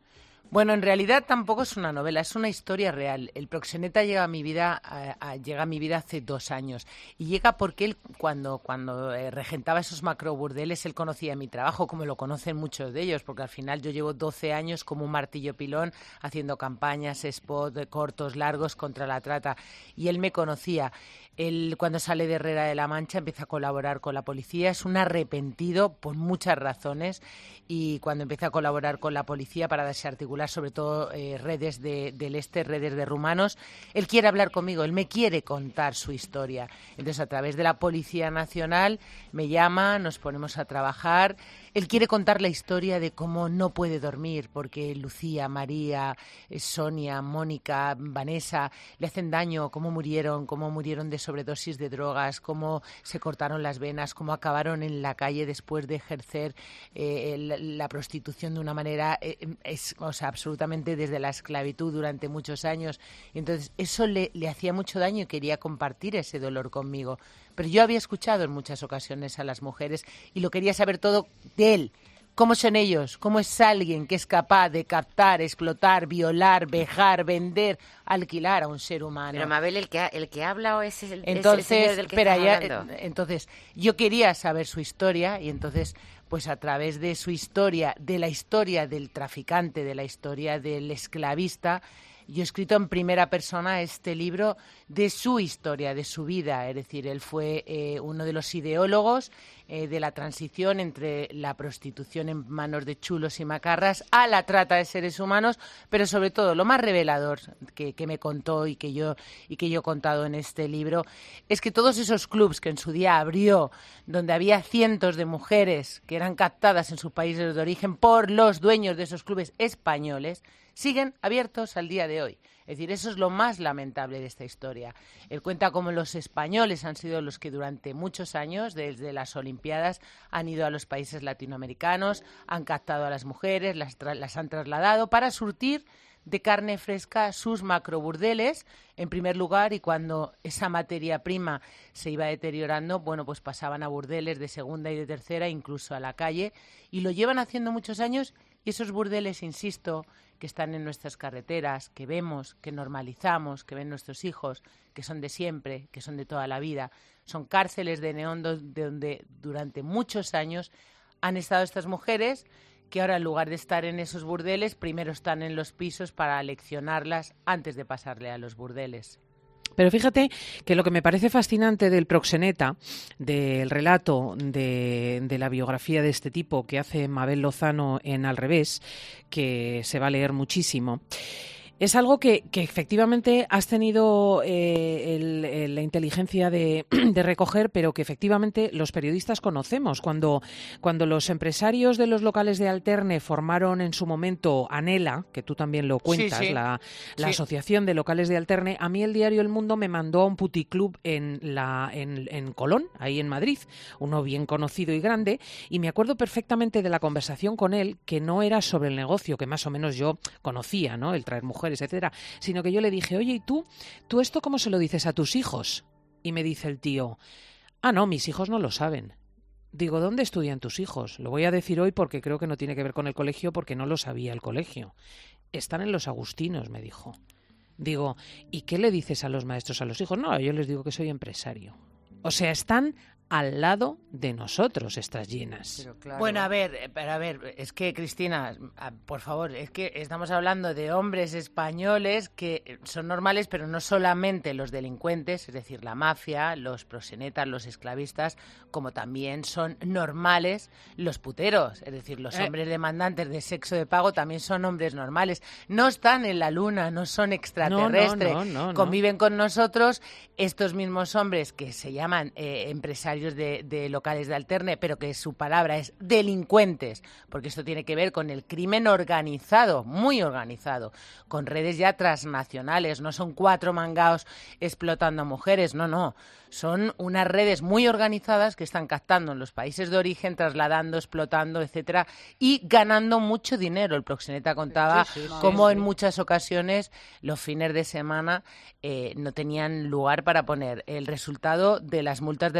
Bueno, en realidad tampoco es una novela, es una historia real. El proxeneta llega a mi vida, a, a, llega a mi vida hace dos años y llega porque él cuando cuando eh, regentaba esos macroburdeles él conocía mi trabajo, como lo conocen muchos de ellos, porque al final yo llevo doce años como un martillo pilón haciendo campañas, spots cortos, largos contra la trata y él me conocía. Él, cuando sale de Herrera de la Mancha, empieza a colaborar con la policía. Es un arrepentido por muchas razones y cuando empieza a colaborar con la policía para desarticular sobre todo eh, redes de, del este, redes de rumanos, él quiere hablar conmigo, él me quiere contar su historia. Entonces, a través de la Policía Nacional me llama, nos ponemos a trabajar. Él quiere contar la historia de cómo no puede dormir porque Lucía, María, Sonia, Mónica, Vanessa le hacen daño, cómo murieron, cómo murieron de sobredosis de drogas, cómo se cortaron las venas, cómo acabaron en la calle después de ejercer eh, la, la prostitución de una manera, eh, es, o sea, absolutamente desde la esclavitud durante muchos años. Y entonces eso le, le hacía mucho daño y quería compartir ese dolor conmigo. Pero yo había escuchado en muchas ocasiones a las mujeres y lo quería saber todo de él. ¿Cómo son ellos? ¿Cómo es alguien que es capaz de captar, explotar, violar, vejar, vender, alquilar a un ser humano? Pero Mabel, el que, el que habla o es el, entonces, es el señor del que espera, estás ya, hablando. Entonces, yo quería saber su historia y entonces, pues a través de su historia, de la historia del traficante, de la historia del esclavista, yo he escrito en primera persona este libro de su historia, de su vida. Es decir, él fue eh, uno de los ideólogos eh, de la transición entre la prostitución en manos de chulos y macarras a la trata de seres humanos, pero sobre todo lo más revelador que, que me contó y que yo y que yo he contado en este libro es que todos esos clubs que en su día abrió, donde había cientos de mujeres que eran captadas en sus países de origen por los dueños de esos clubes españoles, siguen abiertos al día de hoy. Es decir, eso es lo más lamentable de esta historia. Él cuenta cómo los españoles han sido los que durante muchos años, desde las Olimpiadas, han ido a los países latinoamericanos, han captado a las mujeres, las, tra- las han trasladado para surtir de carne fresca sus macroburdeles, en primer lugar, y cuando esa materia prima se iba deteriorando, bueno, pues pasaban a burdeles de segunda y de tercera, incluso a la calle, y lo llevan haciendo muchos años, y esos burdeles, insisto, que están en nuestras carreteras, que vemos, que normalizamos, que ven nuestros hijos, que son de siempre, que son de toda la vida, son cárceles de neón de donde durante muchos años han estado estas mujeres que ahora en lugar de estar en esos burdeles, primero están en los pisos para leccionarlas antes de pasarle a los burdeles. Pero fíjate que lo que me parece fascinante del proxeneta, del relato de, de la biografía de este tipo que hace Mabel Lozano en Al Revés, que se va a leer muchísimo, es algo que, que efectivamente has tenido eh, el, el, la inteligencia de, de recoger, pero que efectivamente los periodistas conocemos. Cuando, cuando los empresarios de los locales de Alterne formaron en su momento ANELA, que tú también lo cuentas, sí, sí. la, la sí. Asociación de Locales de Alterne, a mí el diario El Mundo me mandó a un puticlub en, la, en, en Colón, ahí en Madrid, uno bien conocido y grande, y me acuerdo perfectamente de la conversación con él, que no era sobre el negocio, que más o menos yo conocía, ¿no? El traer mujeres, etcétera, sino que yo le dije, oye, ¿y tú? ¿Tú esto cómo se lo dices a tus hijos? Y me dice el tío, ah, no, mis hijos no lo saben. Digo, ¿dónde estudian tus hijos? Lo voy a decir hoy porque creo que no tiene que ver con el colegio, porque no lo sabía el colegio. Están en los agustinos, me dijo. Digo, ¿y qué le dices a los maestros, a los hijos? No, yo les digo que soy empresario. O sea, están al lado de nosotros estas llenas. Pero claro. Bueno, a ver, pero a ver, es que Cristina, por favor, es que estamos hablando de hombres españoles que son normales, pero no solamente los delincuentes, es decir, la mafia, los proxenetas, los esclavistas, como también son normales los puteros, es decir, los eh. hombres demandantes de sexo de pago también son hombres normales. No están en la luna, no son extraterrestres, no, no, no, no, conviven con nosotros estos mismos hombres que se llaman eh, empresarios De, de locales de Alterne, pero que su palabra es delincuentes, porque esto tiene que ver con el crimen organizado, muy organizado, con redes ya transnacionales, no son cuatro mangaos explotando a mujeres, no, no, son unas redes muy organizadas que están captando en los países de origen, trasladando, explotando, etcétera, y ganando mucho dinero. El proxeneta contaba sí, sí, sí, cómo sí. en muchas ocasiones los fines de semana eh, no tenían lugar para poner el resultado de las multas de las mujeres,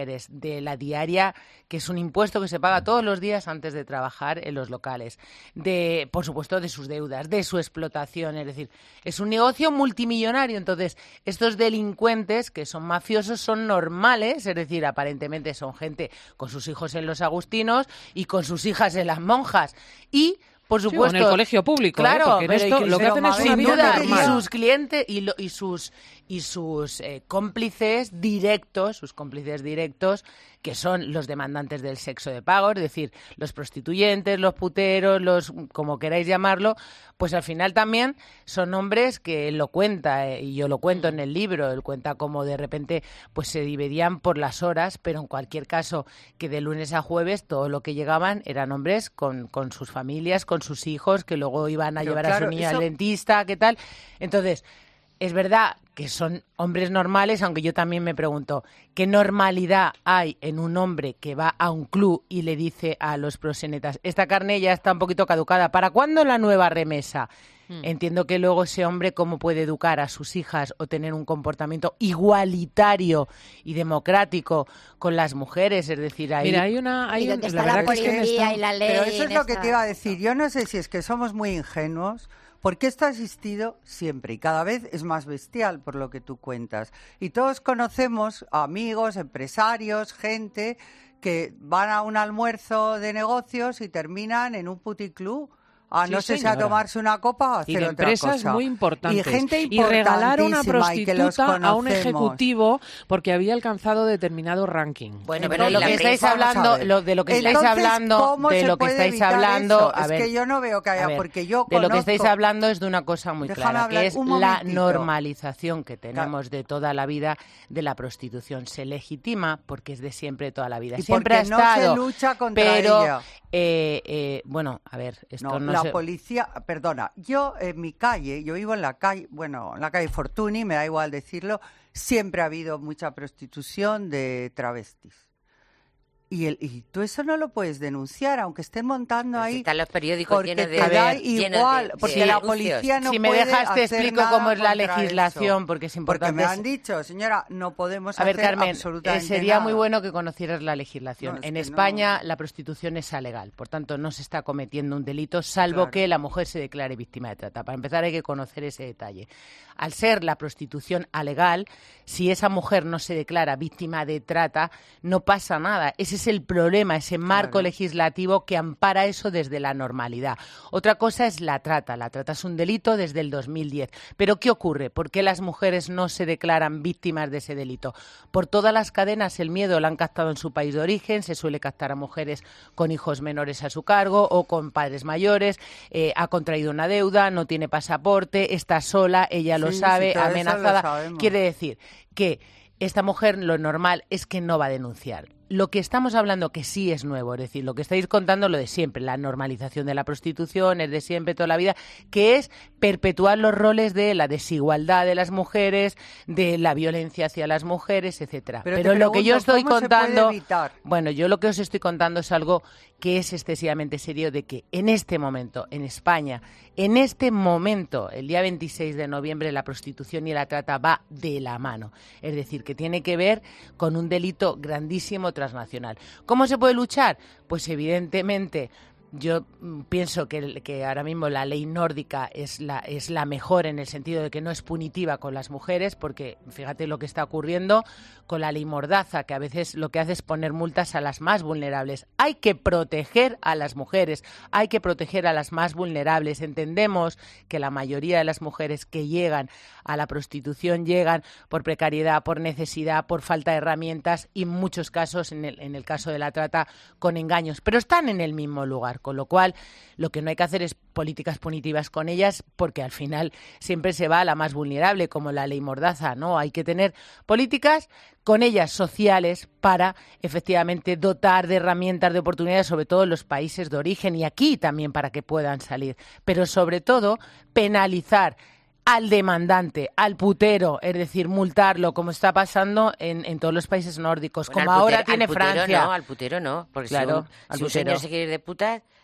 mujeres, de la diaria, que es un impuesto que se paga todos los días antes de trabajar en los locales, de, por supuesto, de sus deudas, de su explotación, es decir, es un negocio multimillonario. Entonces, estos delincuentes que son mafiosos son normales, es decir, aparentemente son gente con sus hijos en los agustinos y con sus hijas en las monjas. Y por supuesto, sí, en el colegio público, claro, ¿eh? pero esto, lo que hacen es una vida duda, normal. Y sus clientes y, lo, y sus y sus eh, cómplices directos, sus cómplices directos, que son los demandantes del sexo de pago, es decir, los prostituyentes, los puteros, los como queráis llamarlo, pues al final también son hombres que él lo cuenta, eh, y yo lo cuento en el libro, él cuenta cómo de repente pues se dividían por las horas, pero en cualquier caso que de lunes a jueves todo lo que llegaban eran hombres con, con sus familias, con sus hijos, que luego iban a pero llevar claro, a su niño eso... al dentista, ¿qué tal? Entonces, es verdad que son hombres normales, aunque yo también me pregunto, ¿qué normalidad hay en un hombre que va a un club y le dice a los proxenetas, esta carne ya está un poquito caducada, ¿para cuándo la nueva remesa? Mm. Entiendo que luego ese hombre cómo puede educar a sus hijas o tener un comportamiento igualitario y democrático con las mujeres, es decir, ahí... Mira, hay una... Hay y donde un, está la, la verdad policía que es que y la ley... Pero eso es lo que esta... te iba a decir. Yo no sé si es que somos muy ingenuos, porque esto ha existido siempre y cada vez es más bestial por lo que tú cuentas. Y todos conocemos amigos, empresarios, gente que van a un almuerzo de negocios y terminan en un puticlub. A Sí, no sé si a señora. tomarse una copa o a hacer y de otra empresas cosa. muy importantes. Y gente Y regalar una importantísima y que los prostituta a un conocemos. ejecutivo porque había alcanzado determinado ranking. Bueno, Pero pero lo la que estáis prensa- vamos a hablando, ver. lo, de lo que estáis Entonces, hablando, ¿cómo de se lo que puede estáis evitar hablando, eso? a Es ver, que yo no veo que haya, a ver, porque yo de lo que conozco- estáis hablando es de una cosa muy Déjame clara, hablar que es un la momentito. normalización que tenemos de toda la vida de la prostitución. Se legitima porque es de siempre toda la vida. Y Siempre ha porque no se estado, lucha contra pero ella. eh, eh, bueno, a ver, esto No, no, la se... policía, perdona, yo en mi calle, yo vivo en la calle, bueno, en la calle Fortuny, me da igual decirlo, siempre ha habido mucha prostitución de travestis. Y, el, y tú eso no lo puedes denunciar, aunque estén montando Pues ahí, están los periódicos porque llenos de... te da llenos de- igual, de porque la anuncios. policía no si me puede dejas te hacer explico nada cómo es la contra legislación, eso. porque es Porque importante. me han dicho, señora, no podemos A ver, hacer Carmen, eh, absolutamente sería nada. muy bueno que conocieras la legislación. No, es en que España no. la prostitución es alegal, por tanto no se está cometiendo un delito, salvo Claro. que la mujer se declare víctima de trata. Para empezar hay que conocer ese detalle. Al ser la prostitución alegal, si esa mujer no se declara víctima de trata, no pasa nada. Ese es el problema, ese marco Claro. legislativo que ampara eso desde la normalidad. Otra cosa es la trata. La trata es un delito desde el dos mil diez. Pero ¿qué ocurre? ¿Por qué las mujeres no se declaran víctimas de ese delito? Por todas las cadenas el miedo lo han captado en su país de origen, se suele captar a mujeres con hijos menores a su cargo o con padres mayores, eh, ha contraído una deuda, no tiene pasaporte, está sola, ella lo Sí, sí, sabe, todo eso lo amenazada. sabemos. Quiere decir que esta mujer lo normal es que no va a denunciar. Lo que estamos hablando que sí es nuevo, es decir, lo que estáis contando, lo de siempre, la normalización de la prostitución, es de siempre, toda la vida, que es perpetuar los roles de la desigualdad de las mujeres, de la violencia hacia las mujeres, etcétera. Pero Pero, te lo que yo pregunto, estoy ¿cómo se puede contando, evitar? bueno, yo lo que os estoy contando es algo que es excesivamente serio, de que en este momento, en España, en este momento, el día veintiséis de noviembre, la prostitución y la trata va de la mano. Es decir, que tiene que ver con un delito grandísimo transnacional. ¿Cómo se puede luchar? Pues evidentemente... Yo mm, pienso que, que ahora mismo la ley nórdica es la, es la mejor en el sentido de que no es punitiva con las mujeres, porque fíjate lo que está ocurriendo con la ley Mordaza, que a veces lo que hace es poner multas a las más vulnerables. Hay que proteger a las mujeres, hay que proteger a las más vulnerables. Entendemos que la mayoría de las mujeres que llegan a la prostitución llegan por precariedad, por necesidad, por falta de herramientas y en muchos casos, en el, en el caso de la trata, con engaños, pero están en el mismo lugar. Con lo cual, lo que no hay que hacer es políticas punitivas con ellas, porque al final siempre se va a la más vulnerable, como la ley Mordaza, ¿no? Hay que tener políticas con ellas sociales para, efectivamente, dotar de herramientas, de oportunidades, sobre todo en los países de origen y aquí también para que puedan salir. Pero, sobre todo, penalizar al demandante, al putero, es decir, multarlo, como está pasando en, en todos los países nórdicos, Bueno, como al ahora putero- tiene al putero Francia. No, al putero no, porque Claro, si un, al si un putero. señor se quiere ir de putas,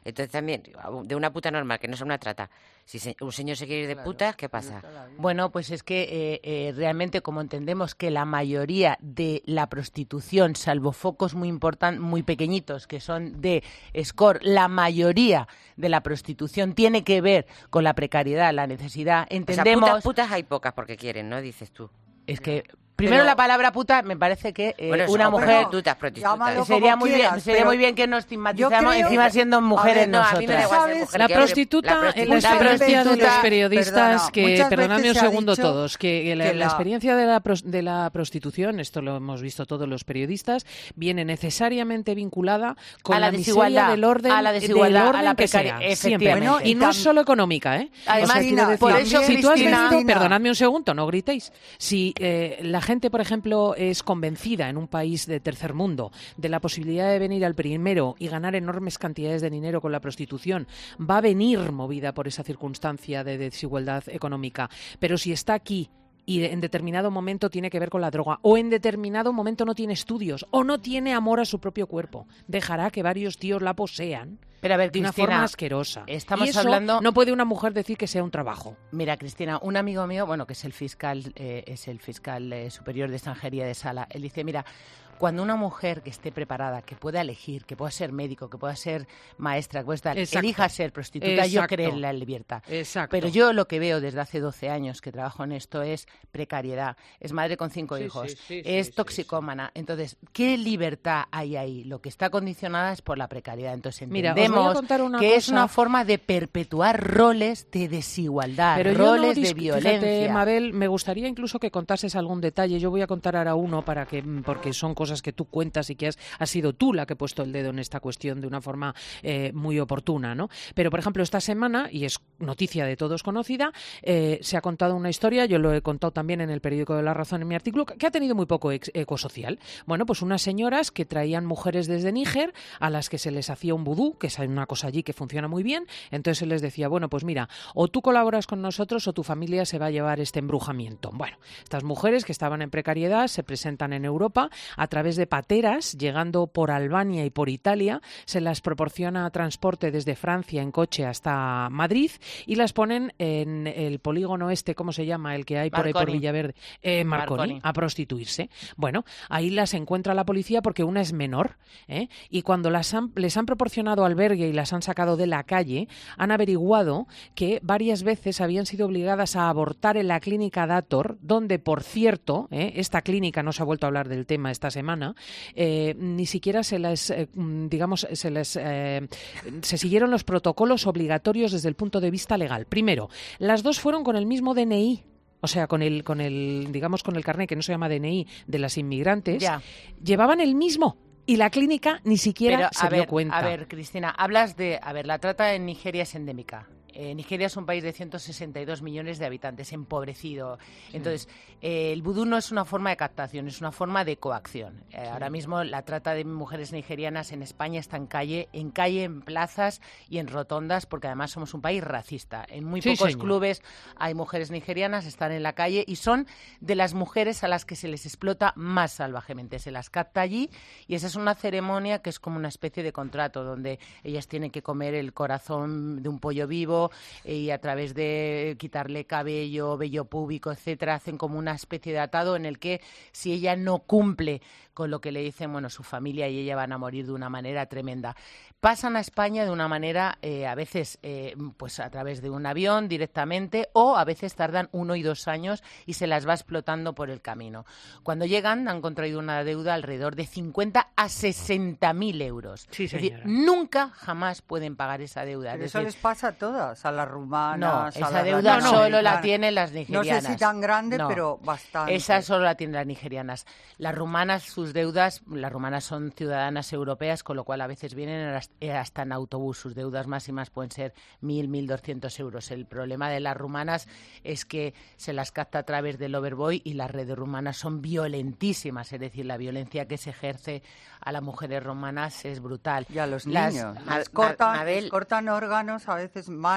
Entonces también, de una puta normal, que no es una trata. Si se, un señor se quiere ir de Claro, putas, ¿qué pasa? Bueno, pues es que eh, eh, realmente como entendemos que la mayoría de la prostitución, salvo focos muy importantes, muy pequeñitos, que son de score, la mayoría de la prostitución tiene que ver con la precariedad, la necesidad. Entendemos... O sea, putas, putas hay pocas porque quieren, ¿no? Dices tú. Es que... Primero Pero- la palabra puta, me parece que eh, Bueno, eso, una o mujer... prostitutas, prostitutas. llámalo Sería como muy bien, quieras, sería pero muy bien que nos estigmatizamos yo creo- encima siendo mujeres A ver, no, a mí me da nosotras. igual ser ¿Sabes? mujer, La quiero decir, prostituta, la en la prostituta- experiencia de los prostituta, periodistas, perdona, que muchas perdonadme un veces se ha segundo dicho todos, que la, que la la- experiencia de la, pros- de la prostitución, esto lo hemos visto todos los periodistas, viene necesariamente vinculada con A la miseria desigualdad, del orden, a la desigualdad, del orden a la que sea, precariedad, siempre. efectivamente. Y no es solo económica, ¿eh? Además, quiero decir, por eso, si tú has Cristina- venido, perdonadme un segundo, no gritéis, si eh, la gente, por ejemplo, es convencida en un país de tercer mundo de la posibilidad de venir al primero y ganar enormes cantidades de dinero con la prostitución, va a venir movida por esa circunstancia de desigualdad económica. Pero si está aquí y en determinado momento tiene que ver con la droga, o en determinado momento no tiene estudios, o no tiene amor a su propio cuerpo, dejará que varios tíos la posean Pero a ver, de una Cristina, forma asquerosa. estamos Y eso hablando- no puede una mujer decir que sea un trabajo. Mira, Cristina, un amigo mío, bueno, que es el fiscal, eh, es el fiscal eh, superior de extranjería de Sala, él dice, mira, cuando una mujer que esté preparada, que pueda elegir, que pueda ser médico, que pueda ser maestra, que pueda estar, Exacto. elija ser prostituta, yo Exacto. creo en la libertad. Exacto. Pero yo lo que veo desde hace doce años que trabajo en esto es precariedad. Es madre con cinco Sí, hijos, sí, sí, es sí, sí, toxicómana. Entonces, ¿qué libertad hay ahí? Lo que está condicionada es por la precariedad. Entonces, Mira, os voy a entendemos contar una que es cosa. una forma de perpetuar roles de desigualdad, Pero yo no roles de dis- violencia. Fíjate, Mabel, me gustaría incluso que contases algún detalle. Yo voy a contar ahora uno para que, porque son cosas que tú cuentas y que has, has sido tú la que ha puesto el dedo en esta cuestión de una forma eh, muy oportuna, ¿no? Pero, por ejemplo, esta semana, y es noticia de todos conocida, eh, se ha contado una historia, yo lo he contado también en el periódico de La Razón en mi artículo, que ha tenido muy poco ex- eco social. Bueno, pues unas señoras que traían mujeres desde Níger a las que se les hacía un vudú, que es una cosa allí que funciona muy bien, entonces se les decía, bueno, pues mira, o tú colaboras con nosotros o tu familia se va a llevar este embrujamiento. Bueno, estas mujeres que estaban en precariedad se presentan en Europa a través de pateras, llegando por Albania y por Italia, se las proporciona transporte desde Francia en coche hasta Madrid y las ponen en el polígono este, ¿cómo se llama? El que hay por ahí por Marconi. Villaverde, eh, Marconi, Marconi. a prostituirse. Bueno, ahí las encuentra la policía porque una es menor, ¿eh? Y cuando las han, les han proporcionado albergue y las han sacado de la calle, han averiguado que varias veces habían sido obligadas a abortar en la clínica Dator, donde, por cierto, ¿eh? esta clínica, no se ha vuelto a hablar del tema esta semana, eh, ni siquiera se les, eh, digamos, se les eh, se siguieron los protocolos obligatorios desde el punto de vista legal. Primero, las dos fueron con el mismo D N I. O sea, con el, con el, digamos, con el carnet que no se llama D N I de las inmigrantes, Ya. llevaban el mismo. Y la clínica ni siquiera Pero, se a dio ver, cuenta. A ver, Cristina, hablas de... A ver, la trata en Nigeria es endémica. Eh, Nigeria es un país de ciento sesenta y dos millones de habitantes, empobrecido. Entonces, eh, el vudú no es una forma de captación, es una forma de coacción. Eh, sí. Ahora mismo la trata de mujeres nigerianas en España está en calle, en calle, en plazas y en rotondas, porque además somos un país racista. En muy sí, pocos señor. clubes hay mujeres nigerianas, están en la calle y son de las mujeres a las que se les explota más salvajemente. Se las capta allí y esa es una ceremonia que es como una especie de contrato, donde ellas tienen que comer el corazón de un pollo vivo, y a través de quitarle cabello, vello púbico, etcétera, hacen como una especie de atado en el que si ella no cumple con lo que le dicen, bueno, su familia y ella van a morir de una manera tremenda. Pasan a España de una manera, eh, a veces, eh, pues a través de un avión directamente, o a veces tardan uno y dos años y se las va explotando por el camino. Cuando llegan han contraído una deuda alrededor de cincuenta a sesenta mil euros. Sí, es decir, señora. nunca jamás pueden pagar esa deuda. Pero Es eso decir, les pasa a todas, a las no, rumanas, a esa las deuda latinoamericanas. solo la tienen las No nigerianas. sé si tan grande, No. pero bastante. Esa solo la tienen las nigerianas. Las rumanas, sus deudas, las rumanas son ciudadanas europeas, con lo cual a veces vienen hasta en autobús. Sus deudas máximas pueden ser mil, mil doscientos euros. El problema de las rumanas es que se las capta a través del overboy y las redes rumanas son violentísimas. Es decir, la violencia que se ejerce a las mujeres rumanas es brutal. Y a los Las- niños. Ma- Les cortan, Ma- Mabel- les cortan órganos, a veces manos.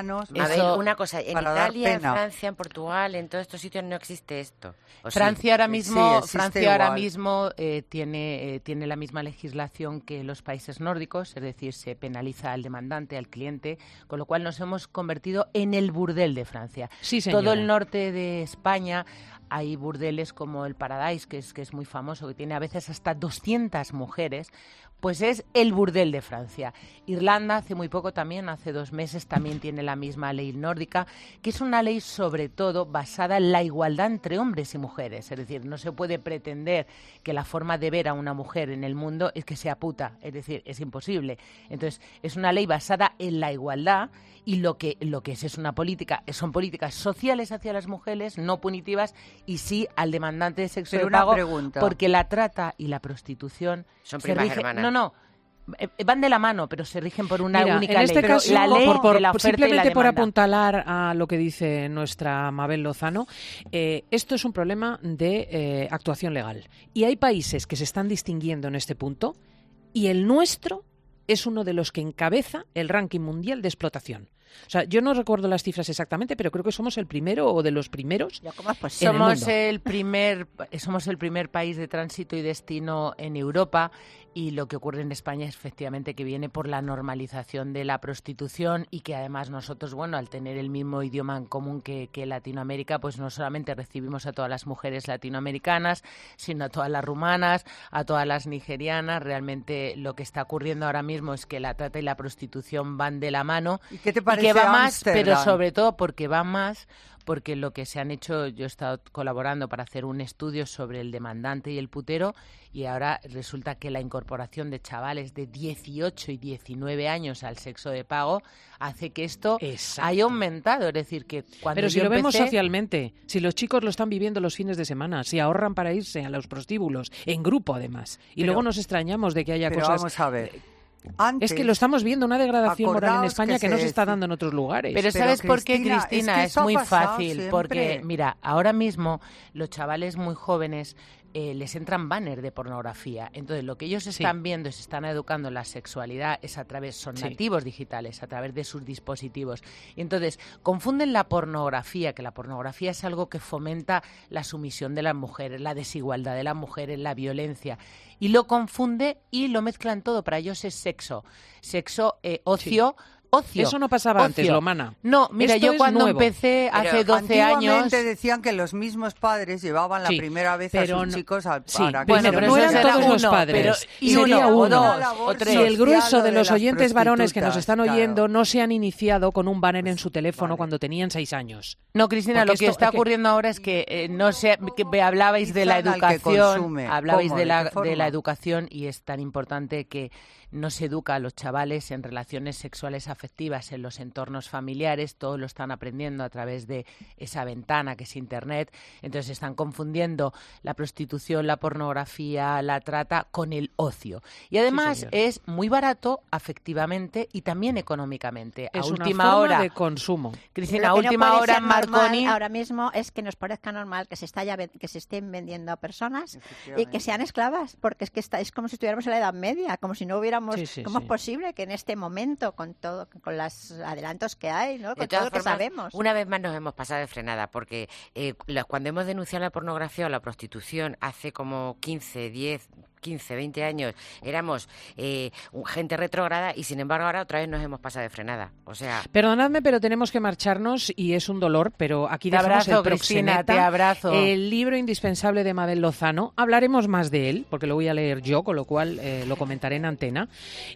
manos. A ver, Eso, una cosa, en para dar Italia, en pena. Francia, en Portugal, en todos estos sitios no existe esto. ¿O sí? Francia ahora Sí, mismo, existe Francia ahora igual. mismo eh, tiene, eh, tiene la misma legislación que los países nórdicos, es decir, se penaliza al demandante, al cliente, con lo cual nos hemos convertido en el burdel de Francia. Sí, señora. Todo el norte de España hay burdeles como el Paradise, que es, que es muy famoso, que tiene a veces hasta doscientas mujeres, pues es el burdel de Francia. Irlanda hace muy poco también, hace dos meses, también tiene la misma ley nórdica, que es una ley sobre todo basada en la igualdad entre hombres y mujeres. Es decir, no se puede pretender que la forma de ver a una mujer en el mundo es que sea puta, es decir, es imposible. Entonces, es una ley basada en la igualdad y lo que, lo que es es una política, son políticas sociales hacia las mujeres, no punitivas, y sí al demandante de sexo Pero de una pago, pregunta. porque la trata y la prostitución Son se primas rigen- hermanas. no, no, eh, van de la mano, pero se rigen por una Mira, única en este ley. Pero caso, la ley por, por- de la por- oferta y la simplemente por demanda. apuntalar a lo que dice nuestra Mabel Lozano, eh, esto es un problema de eh, actuación legal. Y hay países que se están distinguiendo en este punto, y el nuestro es uno de los que encabeza el ranking mundial de explotación. O sea, yo no recuerdo las cifras exactamente, pero creo que somos el primero o de los primeros. Yo, ¿cómo es posible? en el Somos mundo. el primer somos el primer país de tránsito y destino en Europa, y lo que ocurre en España es efectivamente que viene por la normalización de la prostitución, y que además nosotros, bueno, al tener el mismo idioma en común que, que Latinoamérica, pues no solamente recibimos a todas las mujeres latinoamericanas, sino a todas las rumanas, a todas las nigerianas. Realmente lo que está ocurriendo ahora mismo es que la trata y la prostitución van de la mano. ¿Y qué te Y parece que va más, pero Ámsterdam? sobre todo porque va más, porque lo que se han hecho, yo he estado colaborando para hacer un estudio sobre el demandante y el putero, y ahora resulta que la incorporación de chavales de dieciocho y diecinueve años al sexo de pago hace que esto Exacto. haya aumentado. Es decir, que cuando Pero si yo lo vemos empecé- socialmente, si los chicos lo están viviendo los fines de semana, si ahorran para irse a los prostíbulos, en grupo además, y Pero- luego nos extrañamos de que haya Pero cosas... vamos a ver. Antes, Es que lo estamos viendo, una degradación moral en acordaos España que que, no se se está deci- dando en otros lugares. Pero Pero, ¿sabes por qué, Cristina, es Cristina? que Es, esto ha muy pasado fácil, siempre. porque, mira, ahora mismo los chavales muy jóvenes eh, les entran banners de pornografía. Entonces, lo que ellos están viendo y se están educando en la sexualidad es a través, son Sí. nativos digitales, a través de sus dispositivos. Y entonces, confunden la pornografía, que la pornografía es algo que fomenta la sumisión de las mujeres, la desigualdad de las mujeres, la violencia, y lo confunde y lo mezclan todo. Para ellos es sexo, sexo, eh, ocio... Ocio. Eso no pasaba antes, Ocio. Lomana. No, mira, Esto yo es cuando nuevo. empecé Pero hace doce años... Antiguamente decían que los mismos padres llevaban la Sí, primera vez a pero sus no- chicos al Sí, para que bueno, se pero no eso eran será todos los uno, padres, pero- y sería uno, o uno. dos, Una o labor tres. Si el grueso social de de los las oyentes varones que nos prostitutas, están oyendo claro. no se han iniciado con un banner en su teléfono Vale. cuando tenían seis años. No, Cristina, Porque lo que esto- está es que- ocurriendo ahora es que eh, no sé, que me hablabais de la Quizá al que educación, consume. hablabais ¿Cómo? de ¿De la, qué forma? de la educación, y es tan importante que no se educa a los chavales en relaciones sexuales afectivas en los entornos familiares. Todos lo están aprendiendo a través de esa ventana que es Internet. Entonces están confundiendo la prostitución, la pornografía, la trata con el ocio. Y además señor. es muy barato afectivamente y también económicamente. Es a una última forma hora, de consumo. Cristina, a Lo que no última puede hora ser normal Marconi... ahora mismo es que nos parezca normal que se está ya ven- que se estén vendiendo a personas y que Efectivamente. sean esclavas, porque es que está, es como si estuviéramos en la Edad Media, como si no hubiéramos, Sí, sí, ¿cómo sí. es posible que en este momento con todo, con los adelantos que hay, ¿no? De Con todo todas lo que formas, sabemos? una vez más nos hemos pasado de frenada, porque eh, los- cuando hemos denunciado la pornografía o la prostitución hace como quince, diez, quince, veinte años, éramos eh, un- gente retrógrada, y sin embargo ahora otra vez nos hemos pasado de frenada. O sea, Perdonadme, pero tenemos que marcharnos y es un dolor, pero aquí Te dejamos abrazo, el Cristina, proxeneta, te abrazo. el libro indispensable de Mabel Lozano. Hablaremos más de él, porque lo voy a leer yo, con lo cual eh, lo comentaré en antena.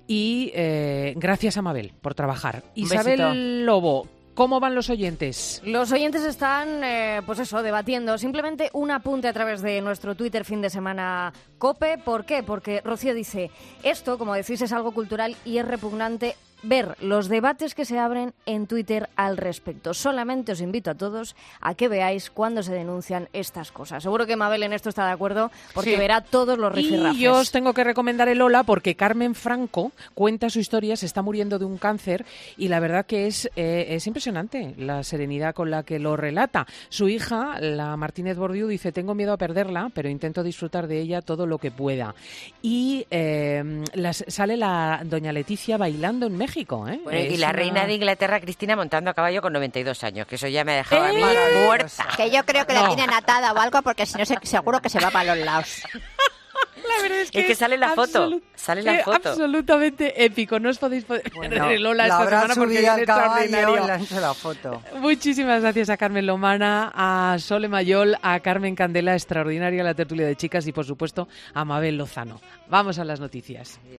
Y eh, gracias a Mabel por trabajar. Un Isabel besito. Lobo, ¿cómo van los oyentes? Los oyentes están, eh, pues eso, debatiendo. Simplemente un apunte a través de nuestro Twitter fin de semana COPE. ¿Por qué? Porque Rocío dice, esto, como decís, es algo cultural y es repugnante ver los debates que se abren en Twitter al respecto. Solamente os invito a todos a que veáis cuando se denuncian estas cosas. Seguro que Mabel en esto está de acuerdo, porque Sí. verá todos los rifirrafes. Y yo os tengo que recomendar el Hola porque Carmen Franco cuenta su historia, se está muriendo de un cáncer y la verdad que es, eh, es impresionante la serenidad con la que lo relata. Su hija, la Martínez Bordiú, dice, tengo miedo a perderla, pero intento disfrutar de ella todo lo que pueda. Y eh, las, sale la doña Leticia bailando en México. México, ¿eh? Bueno, y Es la una... reina de Inglaterra, Cristina, montando a caballo con noventa y dos años, que eso ya me ha dejado a mí ¡Eh! muerta. Que yo creo que No. la tienen atada o algo, porque si no, se- seguro que se va para los lados. La verdad es que, Es que sale la foto, absolut- sale la eh, foto. Absolutamente épico. No os podéis poner Bueno, Lola la esta habrá semana porque subido es al caballo y extraordinario. le han hecho la foto. Muchísimas gracias a Carmen Lomana, a Sole Mayol, a Carmen Candela, extraordinaria la tertulia de chicas y, por supuesto, a Mabel Lozano. Vamos a las noticias.